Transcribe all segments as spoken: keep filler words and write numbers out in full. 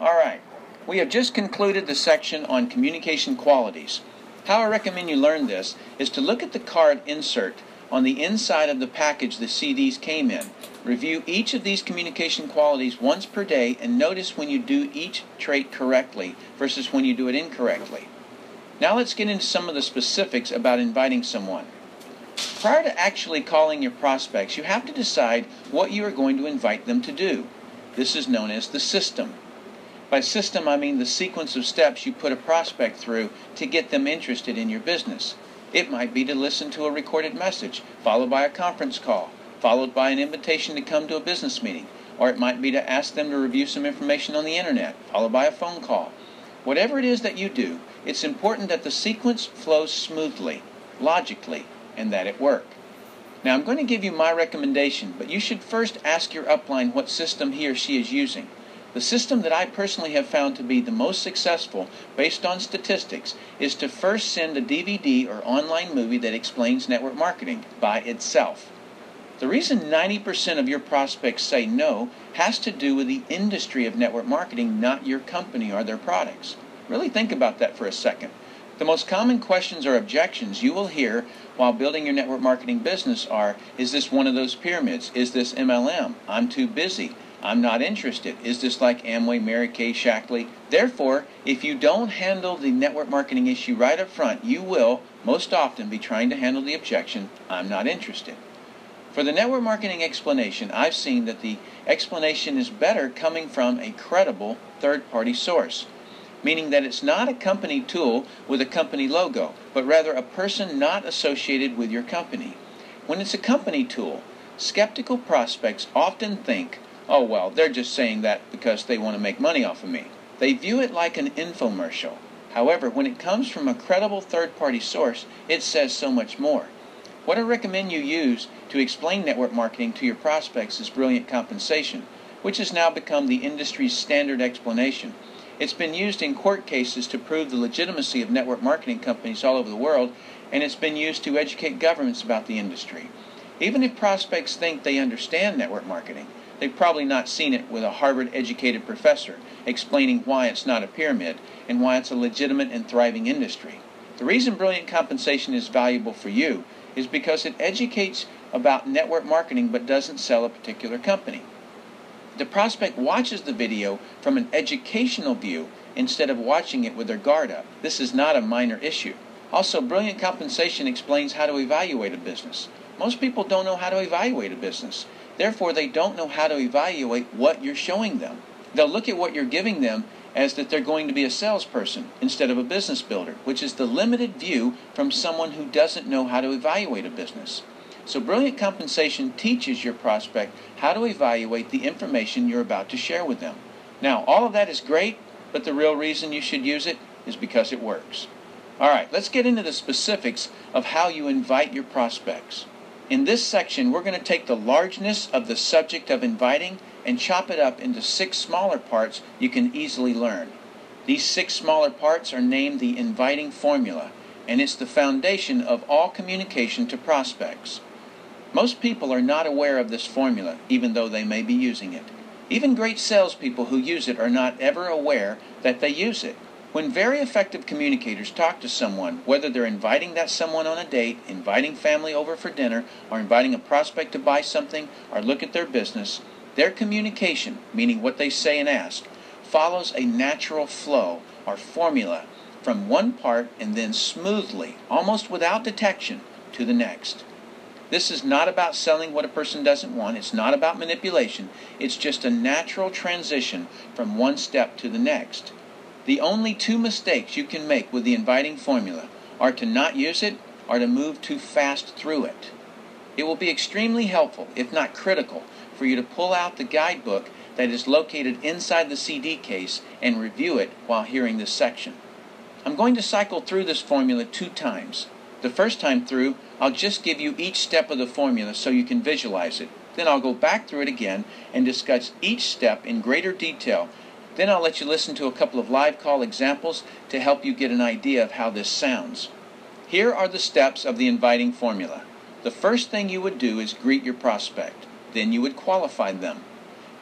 All right, we have just concluded the section on communication qualities. How I recommend you learn this is to look at the card insert on the inside of the package the C Ds came in. Review each of these communication qualities once per day and notice when you do each trait correctly versus when you do it incorrectly. Now let's get into some of the specifics about inviting someone. Prior to actually calling your prospects, you have to decide what you are going to invite them to do. This is known as the system. By system, I mean the sequence of steps you put a prospect through to get them interested in your business. It might be to listen to a recorded message, followed by a conference call, followed by an invitation to come to a business meeting, or it might be to ask them to review some information on the internet, followed by a phone call. Whatever it is that you do, it's important that the sequence flows smoothly, logically, and that it work. Now I'm going to give you my recommendation, but you should first ask your upline what system he or she is using. The system that I personally have found to be the most successful, based on statistics, is to first send a D V D or online movie that explains network marketing by itself. The reason ninety percent of your prospects say no has to do with the industry of network marketing, not your company or their products. Really think about that for a second. The most common questions or objections you will hear while building your network marketing business are, is this one of those pyramids? Is this M L M? I'm too busy. I'm not interested. Is this like Amway, Mary Kay, Shackley? Therefore, if you don't handle the network marketing issue right up front, you will most often be trying to handle the objection, I'm not interested. For the network marketing explanation, I've seen that the explanation is better coming from a credible third-party source, meaning that it's not a company tool with a company logo, but rather a person not associated with your company. When it's a company tool, skeptical prospects often think, oh well, they're just saying that because they want to make money off of me. They view it like an infomercial. However, when it comes from a credible third-party source, it says so much more. What I recommend you use to explain network marketing to your prospects is Brilliant Compensation, which has now become the industry's standard explanation. It's been used in court cases to prove the legitimacy of network marketing companies all over the world, and it's been used to educate governments about the industry. Even if prospects think they understand network marketing, they've probably not seen it with a Harvard-educated professor explaining why it's not a pyramid and why it's a legitimate and thriving industry. The reason Brilliant Compensation is valuable for you is because it educates about network marketing but doesn't sell a particular company. The prospect watches the video from an educational view instead of watching it with their guard up. This is not a minor issue. Also, Brilliant Compensation explains how to evaluate a business. Most people don't know how to evaluate a business. Therefore, they don't know how to evaluate what you're showing them. They'll look at what you're giving them as that they're going to be a salesperson instead of a business builder, which is the limited view from someone who doesn't know how to evaluate a business. So Brilliant Compensation teaches your prospect how to evaluate the information you're about to share with them. Now, all of that is great, but the real reason you should use it is because it works. All right, let's get into the specifics of how you invite your prospects. In this section, we're going to take the largeness of the subject of inviting and chop it up into six smaller parts you can easily learn. These six smaller parts are named the inviting formula, and it's the foundation of all communication to prospects. Most people are not aware of this formula, even though they may be using it. Even great salespeople who use it are not ever aware that they use it. When very effective communicators talk to someone, whether they're inviting that someone on a date, inviting family over for dinner, or inviting a prospect to buy something or look at their business, their communication, meaning what they say and ask, follows a natural flow or formula from one part and then smoothly, almost without detection, to the next. This is not about selling what a person doesn't want. It's not about manipulation. It's just a natural transition from one step to the next. The only two mistakes you can make with the inviting formula are to not use it or to move too fast through it. It will be extremely helpful, if not critical, for you to pull out the guidebook that is located inside the C D case and review it while hearing this section. I'm going to cycle through this formula two times. The first time through, I'll just give you each step of the formula so you can visualize it. Then I'll go back through it again and discuss each step in greater detail. Then I'll let you listen to a couple of live call examples to help you get an idea of how this sounds. Here are the steps of the inviting formula. The first thing you would do is greet your prospect. Then you would qualify them.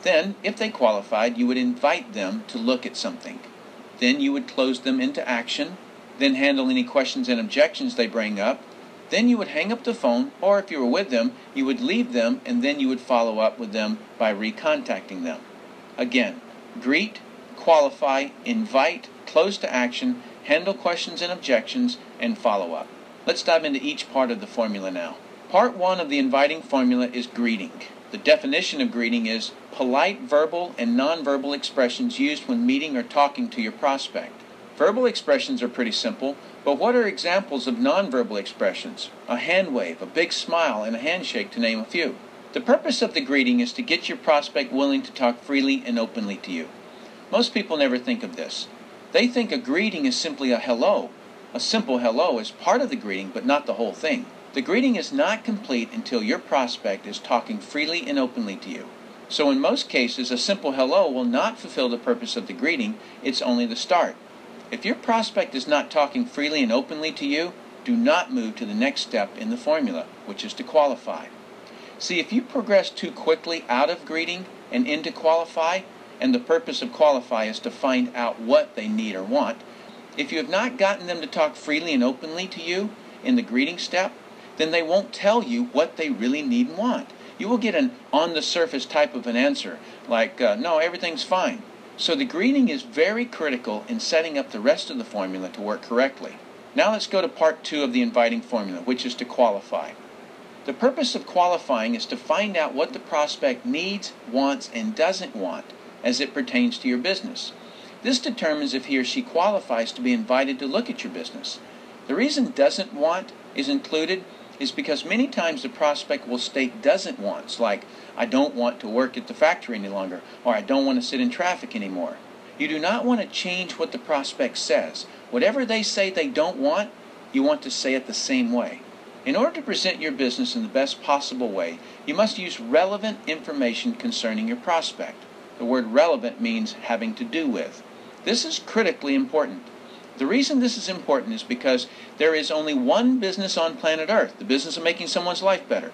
Then, if they qualified, you would invite them to look at something. Then you would close them into action, then handle any questions and objections they bring up. Then you would hang up the phone, or if you were with them, you would leave them, and then you would follow up with them by recontacting them. Again, greet, qualify, invite, close to action, handle questions and objections, and follow up. Let's dive into each part of the formula now. Part one of the inviting formula is greeting. The definition of greeting is polite verbal and nonverbal expressions used when meeting or talking to your prospect. Verbal expressions are pretty simple, but what are examples of nonverbal expressions? A hand wave, a big smile, and a handshake, to name a few. The purpose of the greeting is to get your prospect willing to talk freely and openly to you. Most people never think of this. They think a greeting is simply a hello. A simple hello is part of the greeting, but not the whole thing. The greeting is not complete until your prospect is talking freely and openly to you. So in most cases, a simple hello will not fulfill the purpose of the greeting. It's only the start. If your prospect is not talking freely and openly to you, do not move to the next step in the formula, which is to qualify. See, if you progress too quickly out of greeting and into qualify, and the purpose of qualify is to find out what they need or want, if you have not gotten them to talk freely and openly to you in the greeting step, then they won't tell you what they really need and want. You will get an on-the-surface type of an answer, like, uh, no, everything's fine. So the greeting is very critical in setting up the rest of the formula to work correctly. Now let's go to part two of the inviting formula, which is to qualify. The purpose of qualifying is to find out what the prospect needs, wants, and doesn't want as it pertains to your business. This determines if he or she qualifies to be invited to look at your business. The reason doesn't want is included is because many times the prospect will state doesn't wants, like, I don't want to work at the factory any longer, or I don't want to sit in traffic anymore. You do not want to change what the prospect says. Whatever they say they don't want, you want to say it the same way. In order to present your business in the best possible way, you must use relevant information concerning your prospect. The word relevant means having to do with. This is critically important. The reason this is important is because there is only one business on planet Earth, the business of making someone's life better.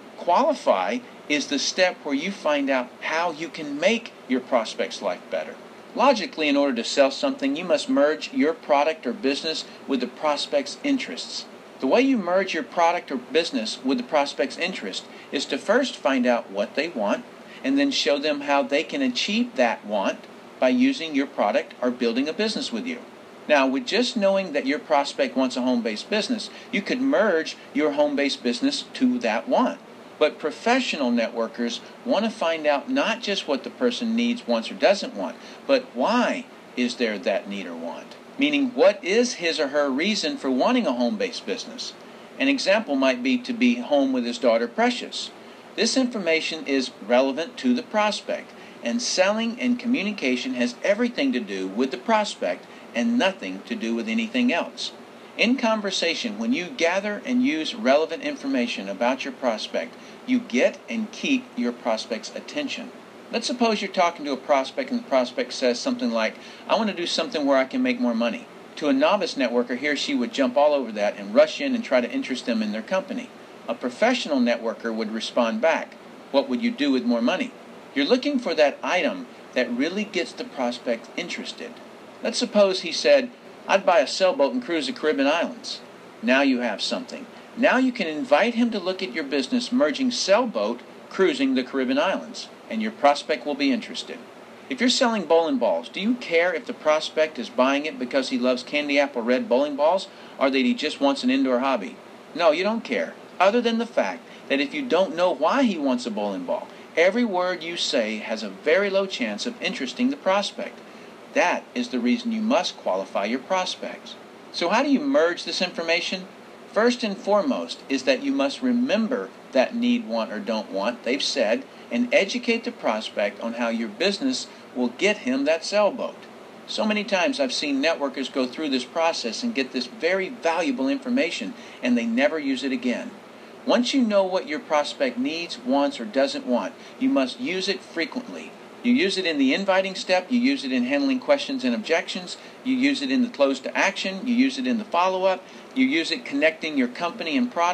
Qualify is the step where you find out how you can make your prospect's life better. Logically, in order to sell something, you must merge your product or business with the prospect's interests. The way you merge your product or business with the prospect's interest is to first find out what they want, and then show them how they can achieve that want by using your product or building a business with you. Now, with just knowing that your prospect wants a home-based business, you could merge your home-based business to that want. But professional networkers want to find out not just what the person needs, wants, or doesn't want, but why is there that need or want? Meaning, what is his or her reason for wanting a home-based business? An example might be to be home with his daughter Precious. This information is relevant to the prospect, and selling and communication has everything to do with the prospect and nothing to do with anything else. In conversation, when you gather and use relevant information about your prospect, you get and keep your prospect's attention. Let's suppose you're talking to a prospect and the prospect says something like, I want to do something where I can make more money. To a novice networker, he or she would jump all over that and rush in and try to interest them in their company. A professional networker would respond back, what would you do with more money? You're looking for that item that really gets the prospect interested. Let's suppose he said, I'd buy a sailboat and cruise the Caribbean Islands. Now you have something. Now you can invite him to look at your business merging sailboat, cruising the Caribbean Islands, and your prospect will be interested. If you're selling bowling balls, do you care if the prospect is buying it because he loves candy apple red bowling balls, or that he just wants an indoor hobby? No, you don't care, other than the fact that if you don't know why he wants a bowling ball, every word you say has a very low chance of interesting the prospect. That is the reason you must qualify your prospects. So how do you merge this information? First and foremost is that you must remember that need, want, or don't want they've said, and educate the prospect on how your business will get him that sailboat. So many times I've seen networkers go through this process and get this very valuable information, and they never use it again. Once you know what your prospect needs, wants, or doesn't want, you must use it frequently. You use it in the inviting step, you use it in handling questions and objections, you use it in the close to action, you use it in the follow-up, you use it connecting your company and product,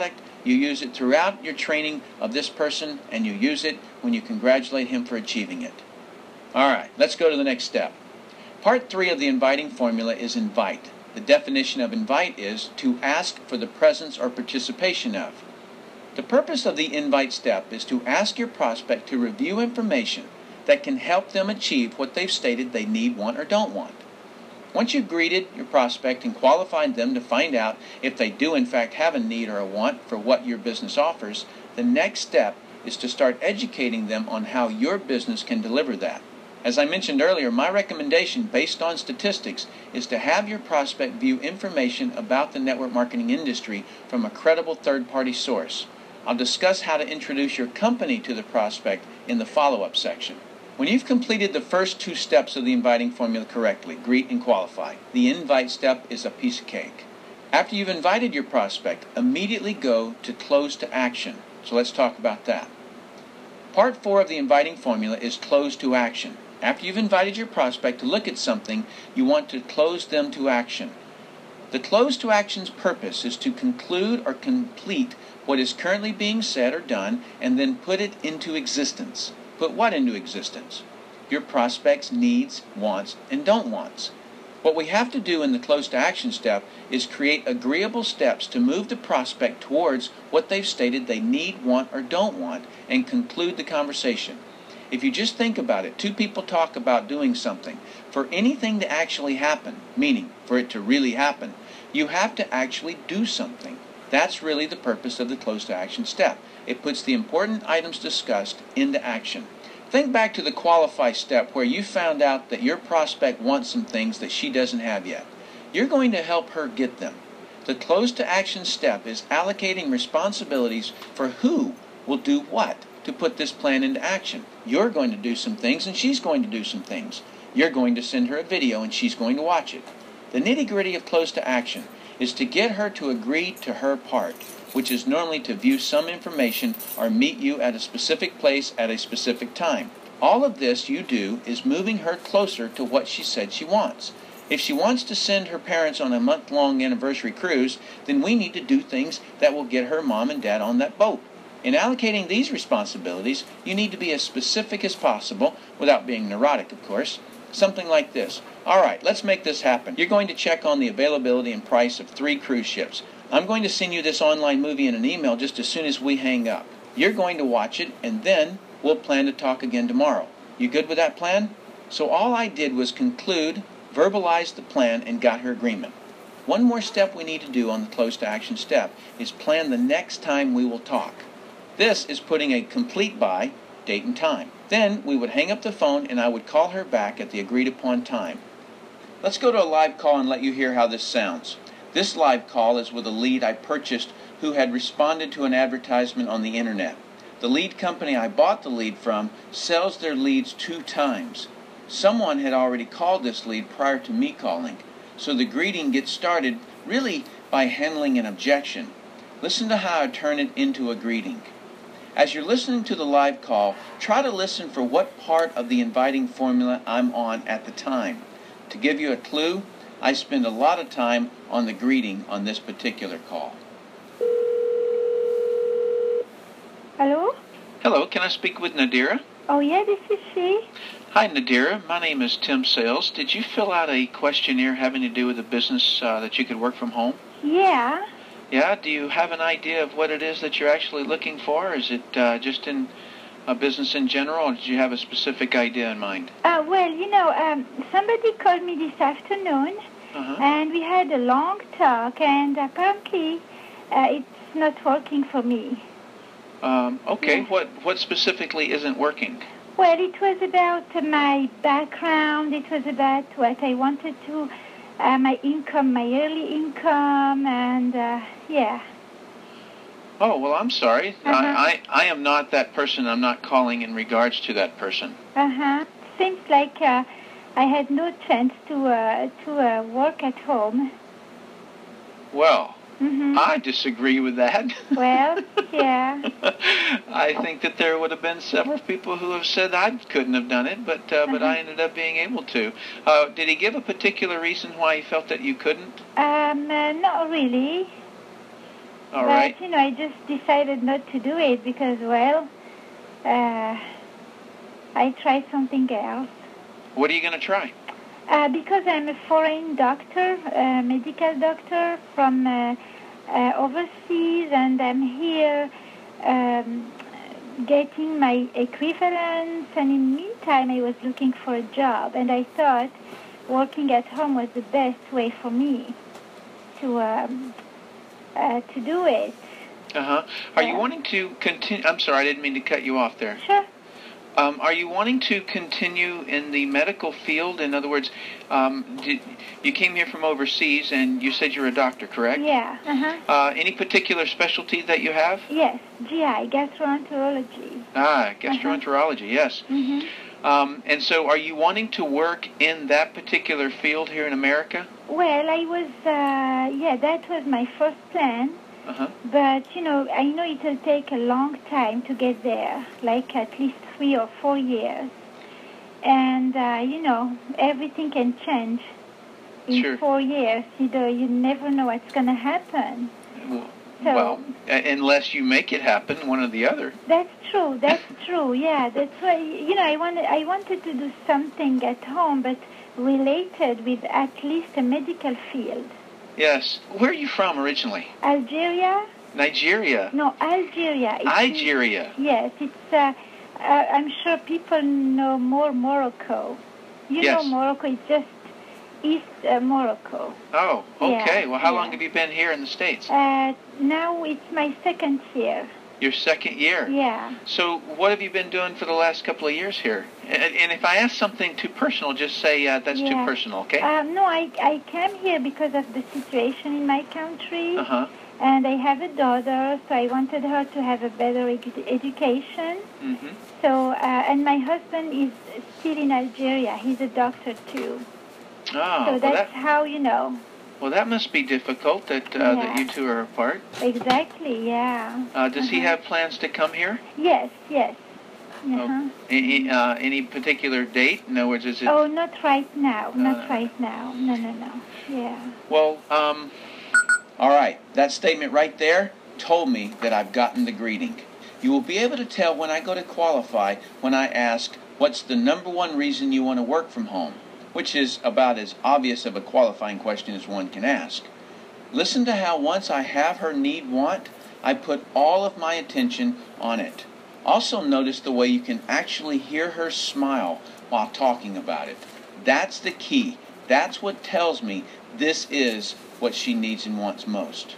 You use it throughout your training of this person, and you use it when you congratulate him for achieving it. All right, let's go to the next step. Part three of the inviting formula is invite. The definition of invite is to ask for the presence or participation of. The purpose of the invite step is to ask your prospect to review information that can help them achieve what they've stated they need, want, or don't want. Once you've greeted your prospect and qualified them to find out if they do in fact have a need or a want for what your business offers, the next step is to start educating them on how your business can deliver that. As I mentioned earlier, my recommendation based on statistics is to have your prospect view information about the network marketing industry from a credible third-party source. I'll discuss how to introduce your company to the prospect in the follow-up section. When you've completed the first two steps of the inviting formula correctly, greet and qualify, the invite step is a piece of cake. After you've invited your prospect, immediately go to close to action. So let's talk about that. Part four of the inviting formula is close to action. After you've invited your prospect to look at something, you want to close them to action. The close to action's purpose is to conclude or complete what is currently being said or done and then put it into existence. Put what into existence? Your prospect's needs, wants, and don't wants. What we have to do in the close to action step is create agreeable steps to move the prospect towards what they've stated they need, want, or don't want and conclude the conversation. If you just think about it, two people talk about doing something. For anything to actually happen, meaning for it to really happen, you have to actually do something. That's really the purpose of the close to action step. It puts the important items discussed into action. Think back to the qualify step where you found out that your prospect wants some things that she doesn't have yet. You're going to help her get them. The close to action step is allocating responsibilities for who will do what to put this plan into action. You're going to do some things and she's going to do some things. You're going to send her a video and she's going to watch it. The nitty-gritty of close to action is to get her to agree to her part, which is normally to view some information or meet you at a specific place at a specific time. All of this you do is moving her closer to what she said she wants. If she wants to send her parents on a month-long anniversary cruise, then we need to do things that will get her mom and dad on that boat. In allocating these responsibilities, you need to be as specific as possible, without being neurotic, of course. Something like this. All right, let's make this happen. You're going to check on the availability and price of three cruise ships. I'm going to send you this online movie in an email just as soon as we hang up. You're going to watch it, and then we'll plan to talk again tomorrow. You good with that plan? So all I did was conclude, verbalize the plan, and got her agreement. One more step we need to do on the close to action step is plan the next time we will talk. This is putting a complete by, date and time. Then we would hang up the phone and I would call her back at the agreed upon time. Let's go to a live call and let you hear how this sounds. This live call is with a lead I purchased who had responded to an advertisement on the internet. The lead company I bought the lead from sells their leads two times. Someone had already called this lead prior to me calling, so the greeting gets started really by handling an objection. Listen to how I turn it into a greeting. As you're listening to the live call, try to listen for what part of the inviting formula I'm on at the time. To give you a clue, I spend a lot of time on the greeting on this particular call. Hello? Hello, can I speak with Nadira? Oh, yeah, this is she. Hi, Nadira. My name is Tim Sales. Did you fill out a questionnaire having to do with a business uh, that you could work from home? Yeah. Yeah? Do you have an idea of what it is that you're actually looking for? Is it uh, just in a business in general, or did you have a specific idea in mind? Uh, well, you know, um, somebody called me this afternoon, Uh-huh. and we had a long talk, and apparently uh, it's not working for me. Um, okay. Yeah. What, what specifically isn't working? Well, it was about uh, my background. It was about what I wanted to, uh, my income, my yearly income, and uh, yeah. Oh, well, I'm sorry. Uh-huh. I, I, I am not that person. I'm not calling in regards to that person. Uh-huh. Seems like uh, I had no chance to uh, to uh, work at home. Well, Mm-hmm. I disagree with that. Well, yeah. I think that there would have been several people who have said I couldn't have done it, but uh, but I ended up being able to. Uh, did he give a particular reason why he felt that you couldn't? Um, uh, not really. All but, right. you know, I just decided not to do it because, well, uh, I tried something else. What are you going to try? Uh, because I'm a foreign doctor, a medical doctor from uh, uh, overseas, and I'm here um, getting my equivalence, and in the meantime I was looking for a job, and I thought working at home was the best way for me to um, uh, to do it. Uh-huh. Are you Yeah. wanting to continue? I'm sorry, I didn't mean to cut you off there. Sure. Um, are you wanting to continue in the medical field? In other words, um, did, you came here from overseas, and you said you're a doctor, correct? Yeah. Uh-huh. Uh, any particular specialty that you have? Yes, G I, gastroenterology. Ah, gastroenterology, yes. Mm-hmm. Um, and so are you wanting to work in that particular field here in America? Well, I was, uh, yeah, that was my first plan. Uh-huh. But, you know, I know it will take a long time to get there, like at least three or four years. And, uh, you know, everything can change in Sure. four years. You know, you never know what's going to happen. Well, So- well, a- unless you make it happen, one or the other. That's true. That's true. Yeah, that's why, you know, I wanted, I wanted to do something at home, but related with at least a medical field. Yes. Where are you from originally? Algeria? Nigeria. No, Algeria. It's- Algeria. Yes, it's, uh, uh, I'm sure people know more Morocco. You Yes. know Morocco, it's just East uh, Morocco. Oh, okay. Yeah, Well, how yeah. long have you been here in the States? Uh, now it's my second year. Your second year. Yeah. So what have you been doing for the last couple of years here? And, and if I ask something too personal, just say uh, that's too Yeah. personal, okay? Um, no, I, I came here because of the situation in my country. Uh-huh. And I have a daughter, so I wanted her to have a better edu- education. Mm-hmm. So, uh, and my husband is still in Algeria. He's a doctor too. Oh, so well that's that, how, you know. well, that must be difficult that, uh, that Yeah. you two are apart. Exactly, yeah. Uh, does he Uh-huh. have plans to come here? Yes, yes. Uh-huh. Any, uh, any particular date? In other words, is it... Oh, not right now. Not Uh, right now. No, no, no. Yeah. Well, um... All right, that statement right there told me that I've gotten the greeting. You will be able to tell when I go to qualify when I ask, what's the number one reason you want to work from home? Which is about as obvious of a qualifying question as one can ask. Listen to how once I have her need want, I put all of my attention on it. Also notice the way you can actually hear her smile while talking about it. That's the key. That's what tells me this is what she needs and wants most.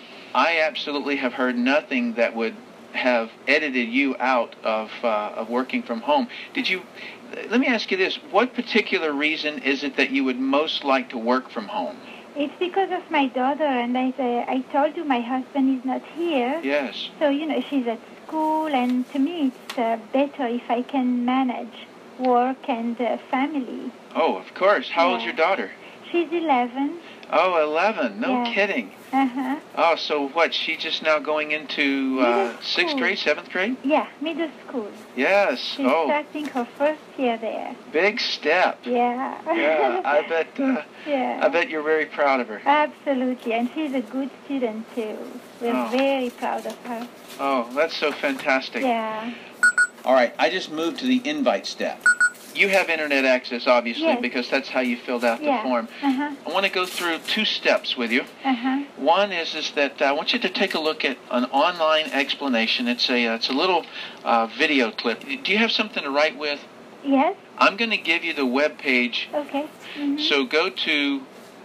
I absolutely have heard nothing that would have edited you out of uh, of working from home. Did you? Let me ask you this: what particular reason is it that you would most like to work from home? It's because of my daughter, and I, uh, I told you my husband is not here. Yes. So, you know, she's at school, and to me it's uh, better if I can manage work and uh, family. Oh, of course. How old's Yeah. your daughter? She's eleven. Oh, eleven. No Yeah. kidding. Uh-huh. Oh, so what? She's just now going into uh, Middle sixth school. grade, seventh grade? Yeah, middle school. Yes. She's Oh, starting her first year there. big step. Yeah. Yeah, I bet. Uh, yeah. I bet you're very proud of her. Absolutely, and she's a good student too. We're Oh. very proud of her. Oh, that's so fantastic. Yeah. All right, I just moved to the invite step. You have internet access, obviously, Yes. because that's how you filled out Yeah. the form. Uh-huh. I want to go through two steps with you. Uh-huh. One is is that I want you to take a look at an online explanation. It's a uh, it's a little uh, video clip. Do you have something to write with? Yes? I'm going to give you the web page. Okay. Mm-hmm. So go to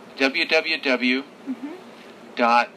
www Mm-hmm. dot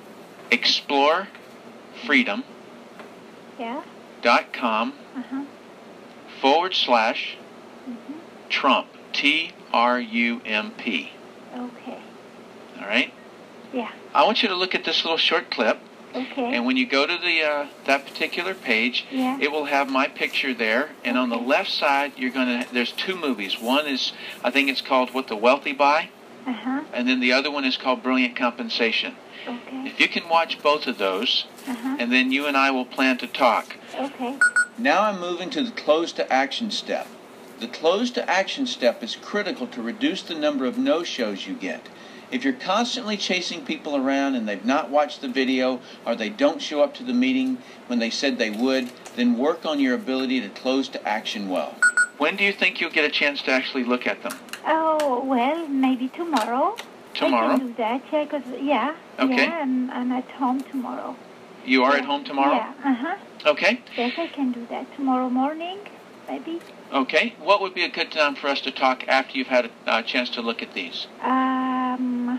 explorefreedom Yeah. dot com Uh-huh. forward slash Mm-hmm. Trump, T R U M P. Okay. All right? Yeah. I want you to look at this little short clip, Okay. and when you go to the uh, that particular page, Yeah. it will have my picture there, and on the Okay. left side, you're going to, there's two movies. One is, I think it's called What the Wealthy Buy, Uh-huh. and then the other one is called Brilliant Compensation. Okay. If you can watch both of those, Uh-huh. and then you and I will plan to talk. Okay. Now I'm moving to the close to action step. The close to action step is critical to reduce the number of no-shows you get. If you're constantly chasing people around and they've not watched the video or they don't show up to the meeting when they said they would, then work on your ability to close to action well. When do you think you'll get a chance to actually look at them? Oh, well, maybe tomorrow. Tomorrow? I can do that, yeah, because, yeah, okay. yeah, I'm, I'm at home tomorrow. You are yeah. at home tomorrow? Yeah, uh-huh. Okay. Yes, I can do that. Tomorrow morning, maybe. Okay. What would be a good time for us to talk after you've had a uh, chance to look at these? Um,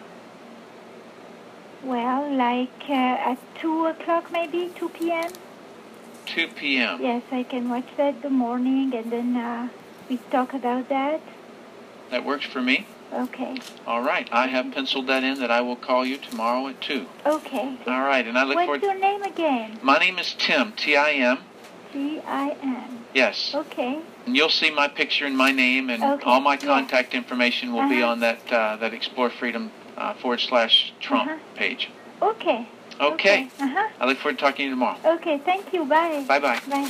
well, like uh, at two o'clock maybe, two p.m.? two p.m. Yes, I can watch that in the morning, and then uh, we talk about that. That works for me. Okay. All right. I have penciled that in that I will call you tomorrow at two. Okay. All right. And I look What's forward... your name again? My name is Tim, T I M. T I M. Yes. Okay. And you'll see my picture and my name, and okay. all my yeah. contact information will uh-huh. be on that uh, that Explore Freedom uh, forward slash Trump uh-huh. page. Okay. Okay. okay. Uh-huh. I look forward to talking to you tomorrow. Okay, thank you. Bye. Bye-bye. Bye.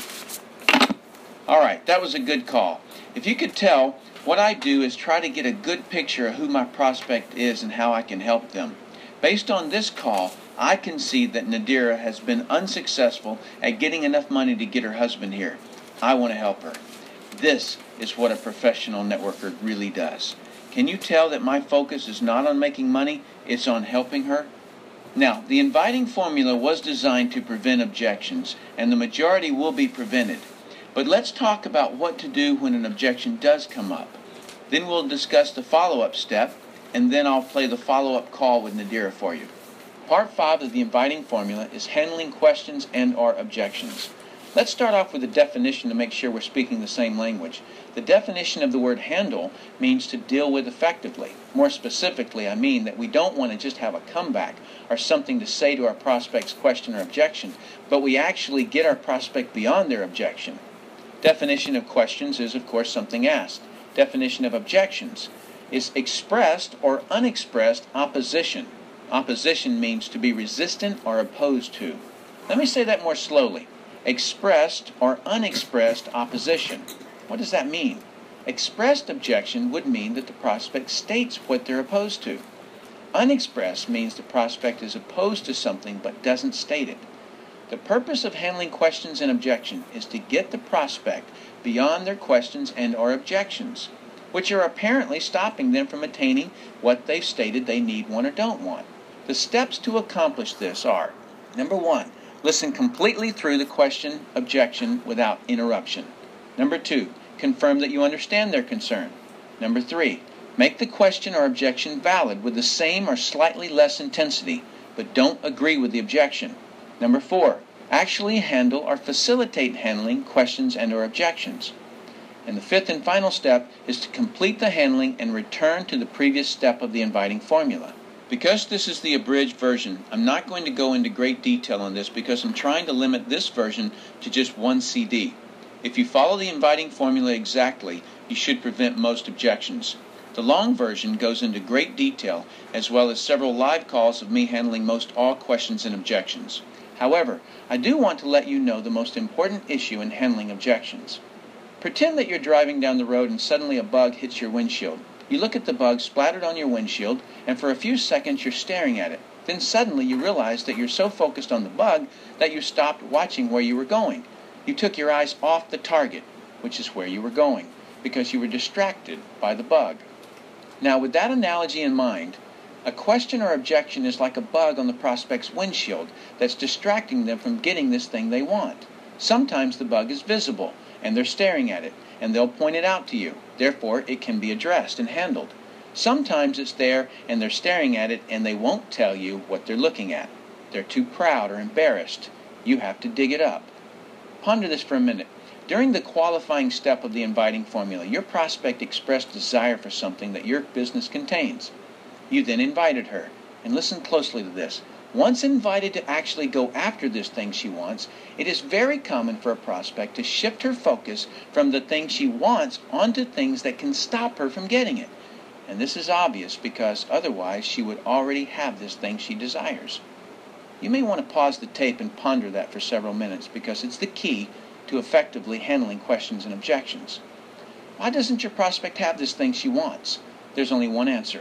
All right, that was a good call. If you could tell, what I do is try to get a good picture of who my prospect is and how I can help them. Based on this call, I can see that Nadira has been unsuccessful at getting enough money to get her husband here. I want to help her. This is what a professional networker really does. Can you tell that my focus is not on making money, it's on helping her? Now, the inviting formula was designed to prevent objections, and the majority will be prevented. But let's talk about what to do when an objection does come up. Then we'll discuss the follow-up step, and then I'll play the follow-up call with Nadira for you. Part five of the inviting formula is handling questions and or objections. Let's start off with the definition to make sure we're speaking the same language. The definition of the word handle means to deal with effectively. More specifically, I mean that we don't want to just have a comeback or something to say to our prospect's question or objection, but we actually get our prospect beyond their objection. Definition of questions is, of course, something asked. Definition of objections is expressed or unexpressed opposition. Opposition means to be resistant or opposed to. Let me say that more slowly. Expressed or unexpressed opposition. What does that mean? Expressed objection would mean that the prospect states what they're opposed to. Unexpressed means the prospect is opposed to something but doesn't state it. The purpose of handling questions and objections is to get the prospect beyond their questions and or objections, which are apparently stopping them from attaining what they've stated they need, want, or don't want. The steps to accomplish this are, number one, listen completely through the question, objection without interruption. Number two, confirm that you understand their concern. Number three, make the question or objection valid with the same or slightly less intensity, but don't agree with the objection. Number four, actually handle or facilitate handling questions and or objections. And the fifth and final step is to complete the handling and return to the previous step of the inviting formula. Because this is the abridged version, I'm not going to go into great detail on this because I'm trying to limit this version to just one C D. If you follow the inviting formula exactly, you should prevent most objections. The long version goes into great detail, as well as several live calls of me handling most all questions and objections. However, I do want to let you know the most important issue in handling objections. Pretend that you're driving down the road and suddenly a bug hits your windshield. You look at the bug splattered on your windshield, and for a few seconds you're staring at it. Then suddenly you realize that you're so focused on the bug that you stopped watching where you were going. You took your eyes off the target, which is where you were going, because you were distracted by the bug. Now, with that analogy in mind, a question or objection is like a bug on the prospect's windshield that's distracting them from getting this thing they want. Sometimes the bug is visible, and they're staring at it, and they'll point it out to you. Therefore, it can be addressed and handled. Sometimes it's there, and they're staring at it, and they won't tell you what they're looking at. They're too proud or embarrassed. You have to dig it up. Ponder this for a minute. During the qualifying step of the inviting formula, your prospect expressed desire for something that your business contains. You then invited her. And listen closely to this. Once invited to actually go after this thing she wants, it is very common for a prospect to shift her focus from the thing she wants onto things that can stop her from getting it. And this is obvious because otherwise she would already have this thing she desires. You may want to pause the tape and ponder that for several minutes because it's the key to effectively handling questions and objections. Why doesn't your prospect have this thing she wants? There's only one answer.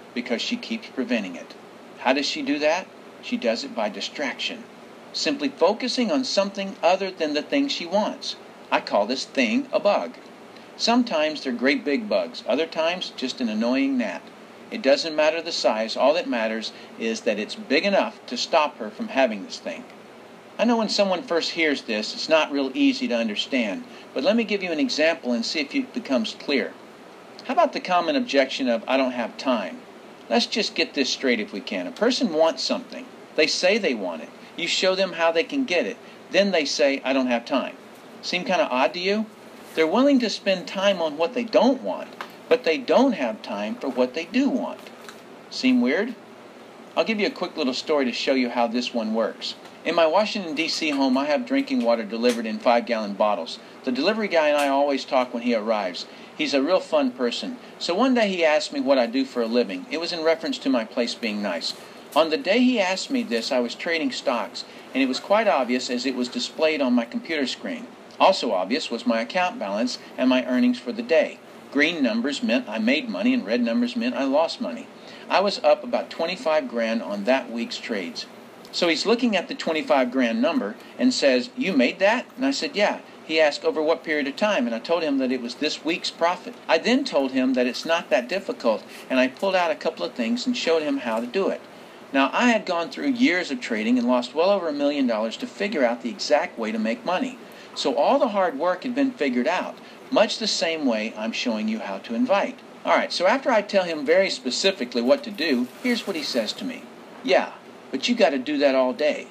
because she keeps preventing it. How does she do that? She does it by distraction, simply focusing on something other than the thing she wants. I call this thing a bug. Sometimes they're great big bugs, other times just an annoying gnat. It doesn't matter the size, all that matters is that it's big enough to stop her from having this thing. I know when someone first hears this, it's not real easy to understand, but let me give you an example and see if it becomes clear. How about the common objection of, I don't have time? Let's just get this straight if we can. A person wants something. They say they want it. You show them how they can get it. Then they say, I don't have time. Seem kind of odd to you? They're willing to spend time on what they don't want, but they don't have time for what they do want. Seem weird? I'll give you a quick little story to show you how this one works. In my Washington, D C home, I have drinking water delivered in five-gallon bottles. The delivery guy and I always talk when he arrives. He's a real fun person. So one day he asked me what I do for a living. It was in reference to my place being nice. On the day he asked me this, I was trading stocks, and it was quite obvious as it was displayed on my computer screen. Also obvious was my account balance and my earnings for the day. Green numbers meant I made money, and red numbers meant I lost money. I was up about twenty-five grand on that week's trades. So he's looking at the twenty-five grand number and says, you made that? And I said, yeah. He asked, over what period of time? And I told him that it was this week's profit. I then told him that it's not that difficult, and I pulled out a couple of things and showed him how to do it. Now, I had gone through years of trading and lost well over a million dollars to figure out the exact way to make money. So all the hard work had been figured out, much the same way I'm showing you how to invite. All right, so after I tell him very specifically what to do, here's what he says to me. Yeah, but you got to do that all day.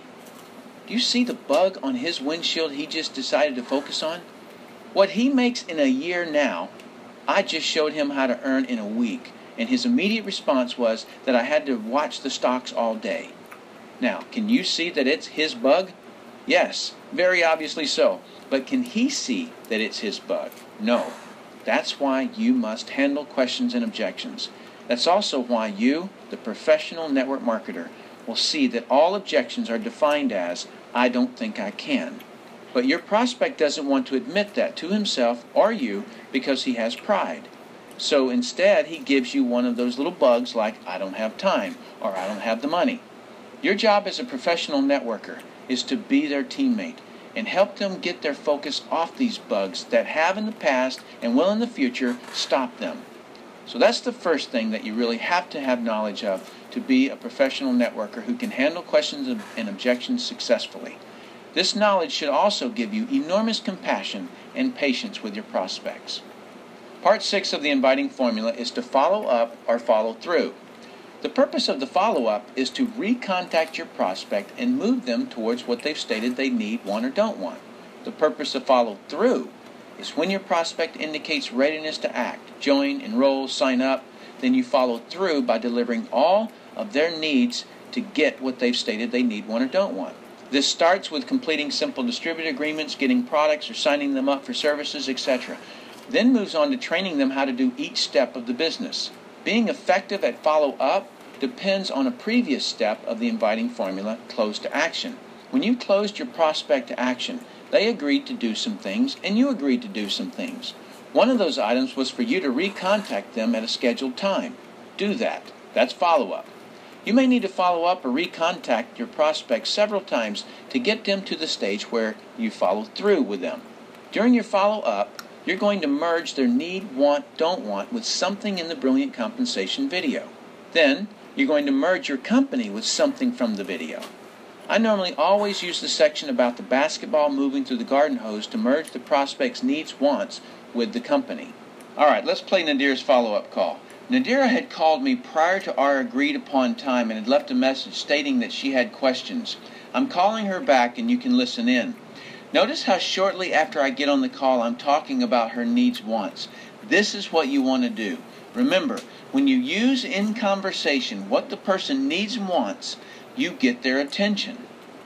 Do you see the bug on his windshield he just decided to focus on? What he makes in a year now, I just showed him how to earn in a week, and his immediate response was that I had to watch the stocks all day. Now, can you see that it's his bug? Yes, very obviously so. But can he see that it's his bug? No. That's why you must handle questions and objections. That's also why you, the professional network marketer, will see that all objections are defined as, I don't think I can. But your prospect doesn't want to admit that to himself or you because he has pride. So instead, he gives you one of those little bugs like, I don't have time, or I don't have the money. Your job as a professional networker is to be their teammate and help them get their focus off these bugs that have in the past and will in the future stop them. So that's the first thing that you really have to have knowledge of to be a professional networker who can handle questions and objections successfully. This knowledge should also give you enormous compassion and patience with your prospects. Part six of the inviting formula is to follow up or follow through. The purpose of the follow-up is to recontact your prospect and move them towards what they've stated they need, want, or don't want. The purpose of follow-through is when your prospect indicates readiness to act, join, enroll, sign up, then you follow through by delivering all of their needs to get what they've stated they need, want, or don't want. This starts with completing simple distributor agreements, getting products or signing them up for services, et cetera. Then moves on to training them how to do each step of the business. Being effective at follow-up depends on a previous step of the inviting formula, close to action. When you closed your prospect to action, they agreed to do some things, and you agreed to do some things. One of those items was for you to recontact them at a scheduled time. Do that. That's follow-up. You may need to follow up or recontact your prospects several times to get them to the stage where you follow through with them. During your follow-up, you're going to merge their need, want, don't want with something in the Brilliant Compensation video. Then, you're going to merge your company with something from the video. I normally always use the section about the basketball moving through the garden hose to merge the prospect's needs, wants with the company. All right, let's play Nadira's follow-up call. Nadira had called me prior to our agreed-upon time and had left a message stating that she had questions. I'm calling her back and you can listen in. Notice how shortly after I get on the call, I'm talking about her needs, wants. This is what you want to do. Remember, when you use in conversation what the person needs and wants, you get their attention.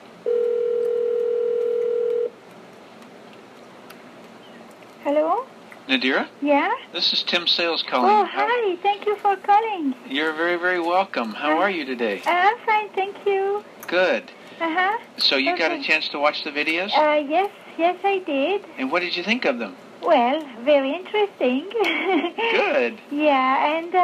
Hello? Nadira? Yeah? This is Tim Sales calling. Oh, hi. Thank you for calling. You're very, very welcome. How uh, are you today? I'm fine, thank you. Good. Uh-huh. So you okay. got a chance to watch the videos? Uh, yes, yes, I did. And what did you think of them? Well, very interesting. Good. Yeah, and uh,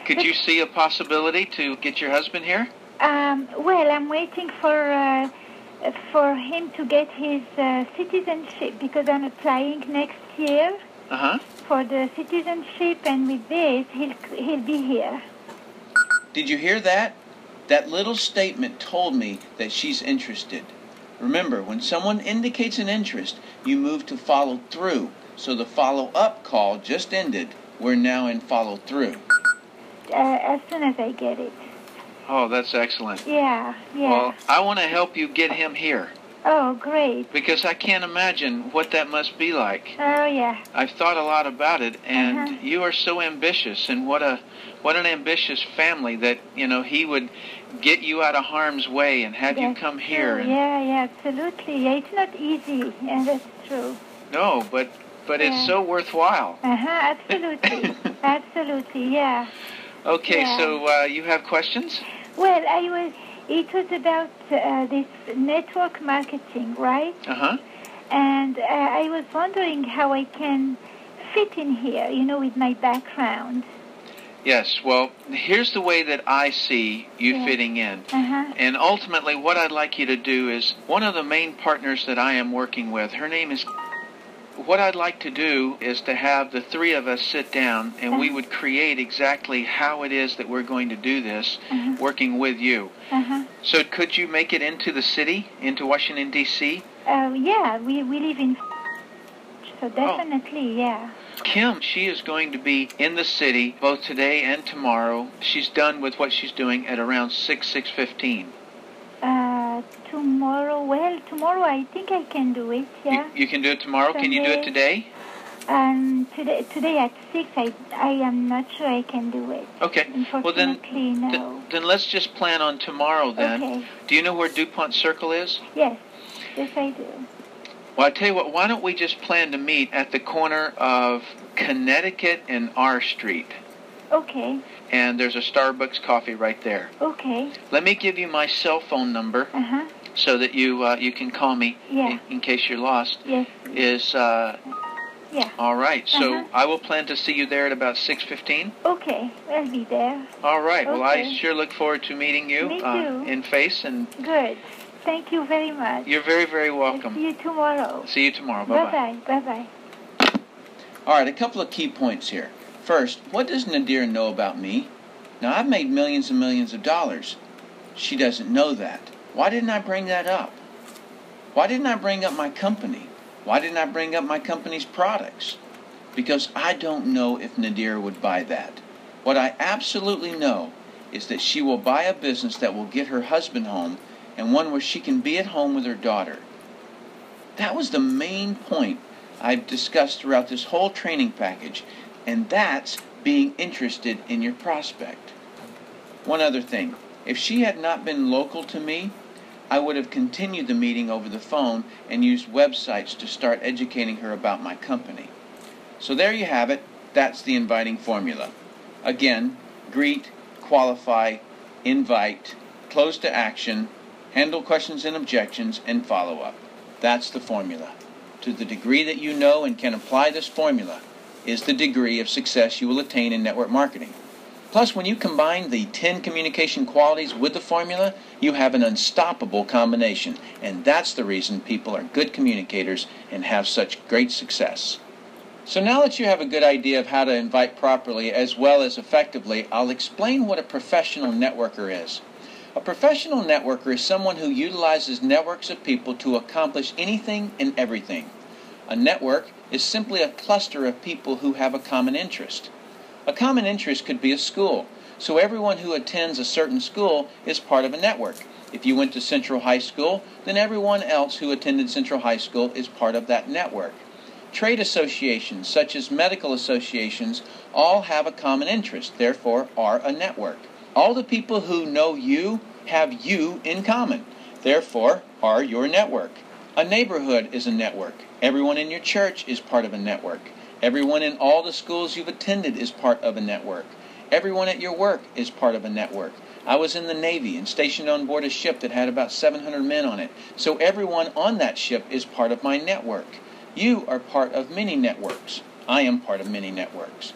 Could you see a possibility to get your husband here? Um, well, I'm waiting for uh, for him to get his uh, citizenship because I'm applying next year Uh-huh. for the citizenship, and with this, he'll he'll be here. Did you hear that? That little statement told me that she's interested. Remember, when someone indicates an interest, you move to follow through. So the follow-up call just ended. We're now in follow-through. Uh, as soon as I get it. Oh, that's excellent. Yeah, yeah. Well, I want to help you get him here. Oh, great. Because I can't imagine what that must be like. Oh, yeah. I've thought a lot about it, and Uh-huh. you are so ambitious, and what a what an ambitious family that, you know, he would get you out of harm's way and have you That's come here. true. And, Yeah, yeah, absolutely. Yeah, it's not easy, and that's true. no, but but Yeah. it's so worthwhile. Uh-huh, absolutely. Absolutely, yeah. Okay, Yeah. so uh, you have questions? Well, I was, it was about uh, this network marketing, right? Uh-huh. And uh, I was wondering how I can fit in here, you know, with my background. Yes, well, here's the way that I see you Yeah. fitting in. Uh-huh. And ultimately, what I'd like you to do is, one of the main partners that I am working with, her name is... What I'd like to do is to have the three of us sit down, and we Uh-huh. would create exactly how it is that we're going to do this, Uh-huh. working with you. Uh-huh. So could you make it into the city, into Washington, D C? Uh, yeah, we, we live in... So definitely, yeah. Kim, she is going to be in the city both today and tomorrow. She's done with what she's doing at around six, six fifteen. Uh, tomorrow, well, tomorrow I think I can do it, yeah. You, you can do it tomorrow? Can you do it today? Um, today, today at six, I, I am not sure I can do it. Okay. Well, then, Unfortunately, no. th- then let's just plan on tomorrow then. Okay. Do you know where DuPont Circle is? Yes, yes I do. Well, I tell you what, why don't we just plan to meet at the corner of Connecticut and R Street? Okay, And there's a Starbucks coffee right there. okay, Let me give you my cell phone number uh-huh, so that you uh, you can call me Yeah. in, in case you're lost. yes, Is uh, yeah. all right. So Uh-huh. I will plan to see you there at about six fifteen. Okay, I'll be there. All right. Well, I Okay. sure look forward to meeting you Me uh, too. in face, and Good. Thank you very much. you're very, very I'll welcome. see you tomorrow. See you tomorrow. Bye-bye. Bye-bye, bye-bye. All right, a couple of key points here. First, what does Nadir know about me? Now, I've made millions and millions of dollars. She doesn't know that. Why didn't I bring that up? Why didn't I bring up my company? Why didn't I bring up my company's products? Because I don't know if Nadir would buy that. What I absolutely know is that she will buy a business that will get her husband home, and one where she can be at home with her daughter. That was the main point I've discussed throughout this whole training package, and that's being interested in your prospect. One other thing, if she had not been local to me, I would have continued the meeting over the phone and used websites to start educating her about my company. So there you have it. That's the inviting formula. Again, greet, qualify, invite, close to action, handle questions and objections, and follow up. That's the formula. To the degree that you know and can apply this formula is the degree of success you will attain in network marketing. Plus, when you combine the ten communication qualities with the formula, you have an unstoppable combination, and that's the reason people are good communicators and have such great success. So now that you have a good idea of how to invite properly as well as effectively, I'll explain what a professional networker is. A professional networker is someone who utilizes networks of people to accomplish anything and everything. A network is simply a cluster of people who have a common interest. A common interest could be a school, so everyone who attends a certain school is part of a network. If you went to Central High School, then everyone else who attended Central High School is part of that network. Trade associations, such as medical associations, all have a common interest, therefore are a network. All the people who know you have you in common, therefore are your network. A neighborhood is a network. Everyone in your church is part of a network. Everyone in all the schools you've attended is part of a network. Everyone at your work is part of a network. I was in the Navy and stationed on board a ship that had about seven hundred men on it, so everyone on that ship is part of my network. You are part of many networks. I am part of many networks.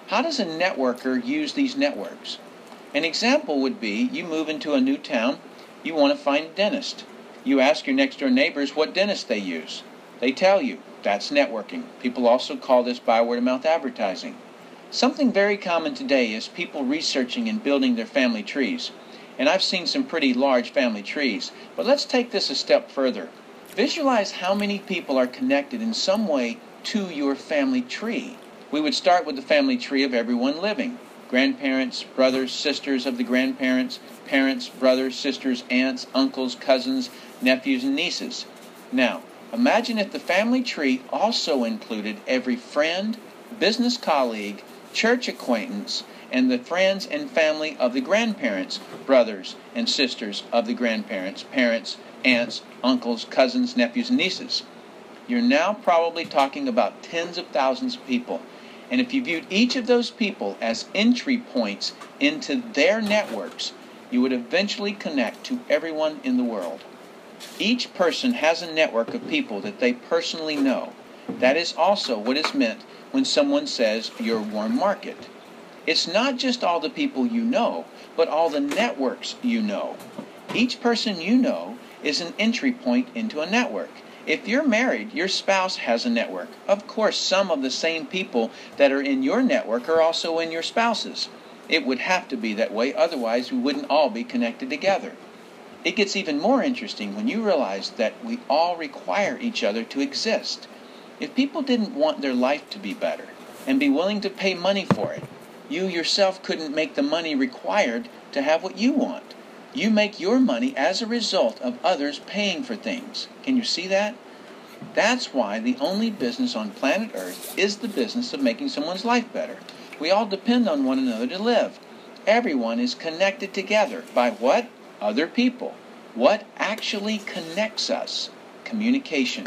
How does a networker use these networks? An example would be you move into a new town, you want to find a dentist. You ask your next door neighbors what dentist they use. They tell you. That's networking. People also call this by word of mouth advertising. Something very common today is people researching and building their family trees. And I've seen some pretty large family trees. But let's take this a step further. Visualize how many people are connected in some way to your family tree. We would start with the family tree of everyone living. Grandparents, brothers, sisters of the grandparents, parents, brothers, sisters, aunts, uncles, cousins, nephews, and nieces. Now, imagine if the family tree also included every friend, business colleague, church acquaintance, and the friends and family of the grandparents, brothers and sisters of the grandparents, parents, aunts, uncles, cousins, nephews, and nieces. You're now probably talking about tens of thousands of people. And if you viewed each of those people as entry points into their networks, you would eventually connect to everyone in the world. Each person has a network of people that they personally know. That is also what is meant when someone says your warm market. It's not just all the people you know, but all the networks you know. Each person you know is an entry point into a network. If you're married, your spouse has a network. Of course, some of the same people that are in your network are also in your spouse's. It would have to be that way, otherwise we wouldn't all be connected together. It gets even more interesting when you realize that we all require each other to exist. If people didn't want their life to be better and be willing to pay money for it, you yourself couldn't make the money required to have what you want. You make your money as a result of others paying for things. Can you see that? That's why the only business on planet Earth is the business of making someone's life better. We all depend on one another to live. Everyone is connected together by what? Other people. What actually connects us? Communication.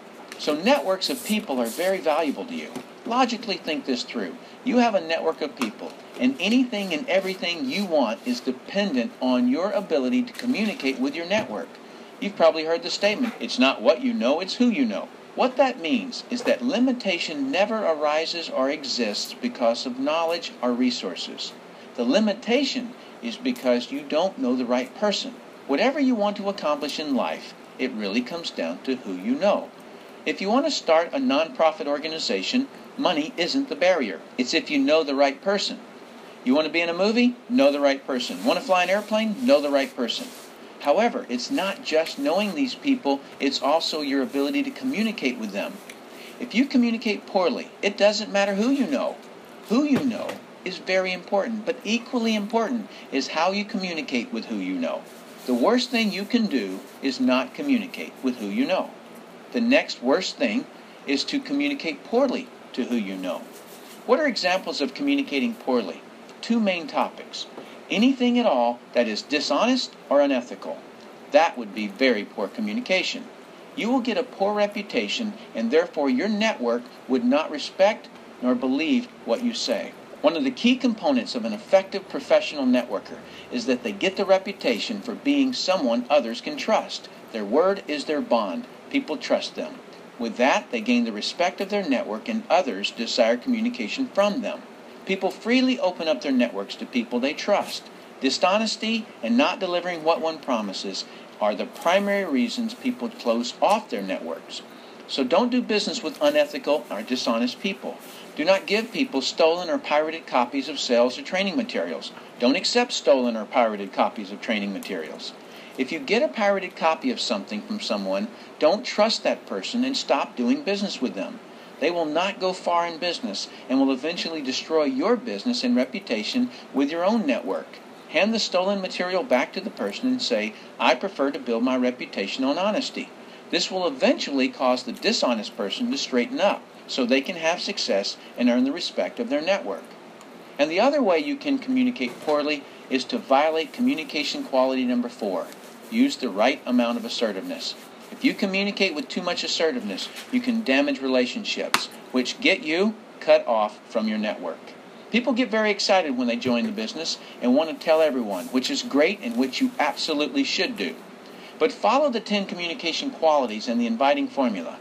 So networks of people are very valuable to you. Logically think this through. You have a network of people, and anything and everything you want is dependent on your ability to communicate with your network. You've probably heard the statement, it's not what you know, it's who you know. What that means is that limitation never arises or exists because of knowledge or resources. The limitation is because you don't know the right person. Whatever you want to accomplish in life, it really comes down to who you know. If you want to start a nonprofit organization, money isn't the barrier. It's if you know the right person. You want to be in a movie? Know the right person. Want to fly an airplane? Know the right person. However, it's not just knowing these people, it's also your ability to communicate with them. If you communicate poorly, it doesn't matter who you know. Who you know is very important, but equally important is how you communicate with who you know. The worst thing you can do is not communicate with who you know. The next worst thing is to communicate poorly to who you know. What are examples of communicating poorly? Two main topics. Anything at all that is dishonest or unethical. That would be very poor communication. You will get a poor reputation, and therefore your network would not respect nor believe what you say. One of the key components of an effective professional networker is that they get the reputation for being someone others can trust. Their word is their bond. People trust them. With that, they gain the respect of their network, and others desire communication from them. People freely open up their networks to people they trust. Dishonesty and not delivering what one promises are the primary reasons people close off their networks. So don't do business with unethical or dishonest people. Do not give people stolen or pirated copies of sales or training materials. Don't accept stolen or pirated copies of training materials. If you get a pirated copy of something from someone, don't trust that person and stop doing business with them. They will not go far in business and will eventually destroy your business and reputation with your own network. Hand the stolen material back to the person and say, I prefer to build my reputation on honesty. This will eventually cause the dishonest person to straighten up so they can have success and earn the respect of their network. And the other way you can communicate poorly is to violate communication quality number four. Use the right amount of assertiveness. If you communicate with too much assertiveness, you can damage relationships, which get you cut off from your network. People get very excited when they join the business and want to tell everyone, which is great and which you absolutely should do. But follow the ten communication qualities and the inviting formula.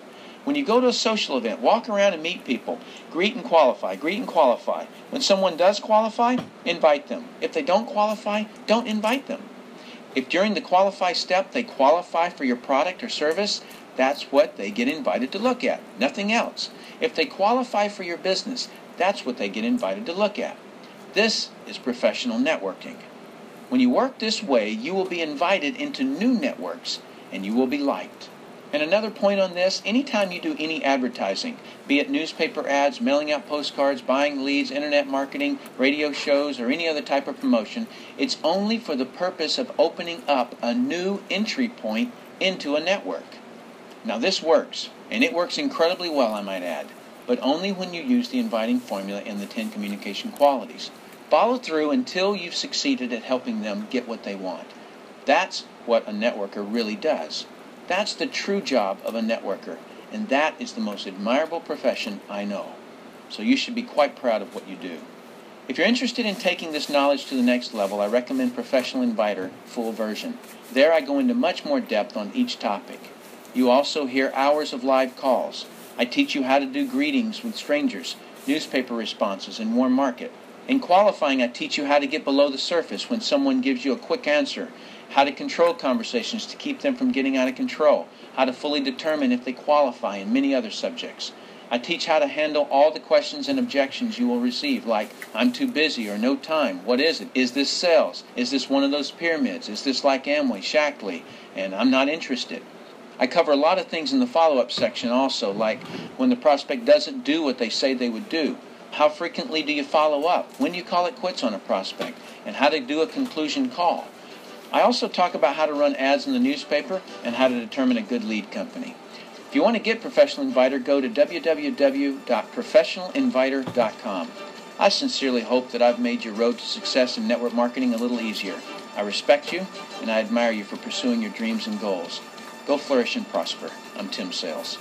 When you go to a social event, walk around and meet people. Greet and qualify, greet and qualify. When someone does qualify, invite them. If they don't qualify, don't invite them. If during the qualify step they qualify for your product or service, that's what they get invited to look at, nothing else. If they qualify for your business, that's what they get invited to look at. This is professional networking. When you work this way, you will be invited into new networks, and you will be liked. And another point on this, anytime you do any advertising, be it newspaper ads, mailing out postcards, buying leads, internet marketing, radio shows, or any other type of promotion, it's only for the purpose of opening up a new entry point into a network. Now this works, and it works incredibly well, I might add, but only when you use the inviting formula in the ten communication qualities. Follow through until you've succeeded at helping them get what they want. That's what a networker really does. That's the true job of a networker, and that is the most admirable profession I know. So you should be quite proud of what you do. If you're interested in taking this knowledge to the next level, I recommend Professional Inviter Full Version. There I go into much more depth on each topic. You also hear hours of live calls. I teach you how to do greetings with strangers, newspaper responses, and warm market. In qualifying, I teach you how to get below the surface when someone gives you a quick answer, how to control conversations to keep them from getting out of control, how to fully determine if they qualify, and many other subjects. I teach how to handle all the questions and objections you will receive, like, I'm too busy, or no time, what is it? Is this sales? Is this one of those pyramids? Is this like Amway, Shackley? And I'm not interested. I cover a lot of things in the follow-up section also, like when the prospect doesn't do what they say they would do. How frequently do you follow up? When do you call it quits on a prospect? And how to do a conclusion call. I also talk about how to run ads in the newspaper and how to determine a good lead company. If you want to get Professional Inviter, go to w w w dot professional inviter dot com. I sincerely hope that I've made your road to success in network marketing a little easier. I respect you, and I admire you for pursuing your dreams and goals. Go flourish and prosper. I'm Tim Sales.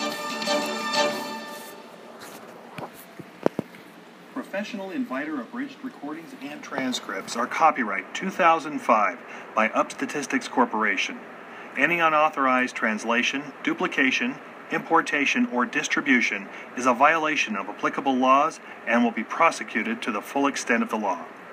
Professional Inviter abridged recordings and transcripts are copyright two thousand five by Up Statistics Corporation. Any unauthorized translation, duplication, importation, or distribution is a violation of applicable laws and will be prosecuted to the full extent of the law.